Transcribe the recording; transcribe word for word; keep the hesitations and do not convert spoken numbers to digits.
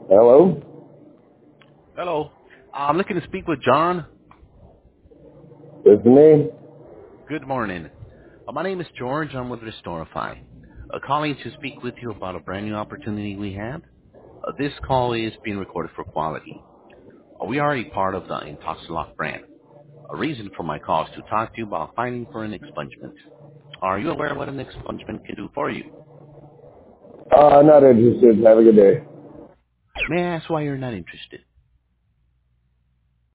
Hello? Hello. I'm looking to speak with John. This is me? Good morning. Uh, my name is George. I'm with Restorify. Uh, calling to speak with you about a brand new opportunity we have. Uh, this call is being recorded for quality. Uh, we are a part of the Intoxilock brand. A reason for my call is to talk to you about finding for an expungement. Are you aware of what an expungement can do for you? Uh, not interested. Have a good day. May I ask why you're not interested?